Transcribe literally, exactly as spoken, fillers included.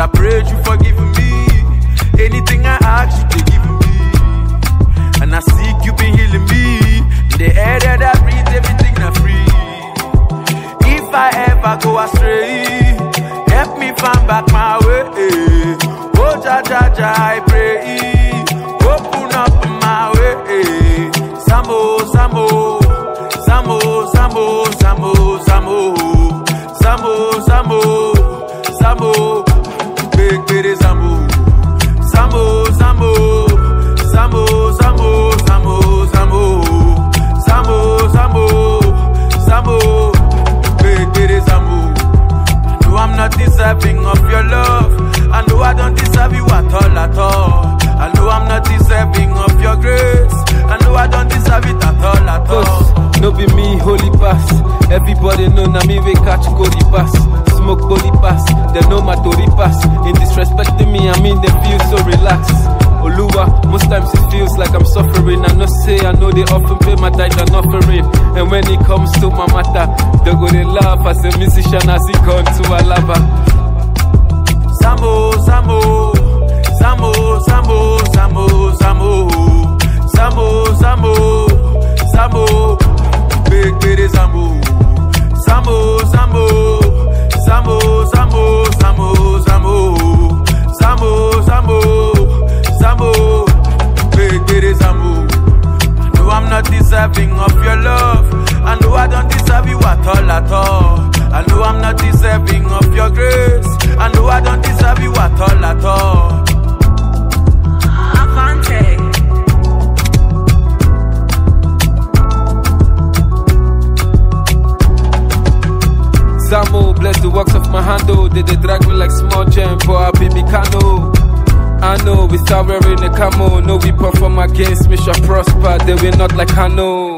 I prayed you forgive me. Anything I ask you, they give me. And I seek you been healing me. In the air that I breathe, everything I free. If I ever go astray, help me find back my way. Oh, ja, ja, ja, I pray. Open up my way. Samo, Samo, Samo, Samo, Samo, Samo, Samo, Samo, Samo, big bitty Samo, Samo, Samo, Samo, Samo, Samo, Samo, Samo, Samo, Samo, big bitty Samo. I know I'm not deserving of your love. I know I don't deserve you at all, at all. I know I'm not deserving of your grace. I know I don't deserve it at all, at all. Cause no be me, holy pass. Everybody know na me we catch Cody pass. Smoke bully pass, they know my Tory pass. In disrespecting me, I mean they feel so relaxed. Oluwa, most times it feels like I'm suffering. I know say I know they often pay my tithe and offering. And when it comes to my matter, they go they laugh as a musician as he gone to Alaba. Samo, Samo, Samo, Samo, Samo, Samo, Samo, Samo, Samo, big bitty Samo, Samo, Samo, Samo, Samo, Samo, Samo, Samo, Samo, Samo, big bitty Samo. I know I'm not deserving of your love. I know I don't deserve you at all, at all. I know I'm not deserving of your grace. I know I don't deserve you at all, at all. Avante. Samo, bless the works of my hand, oh. They, they drag me like small gem, but I be me cano. I know, without wearing a camo. No weapon from against me shall prosper. They will not like I know.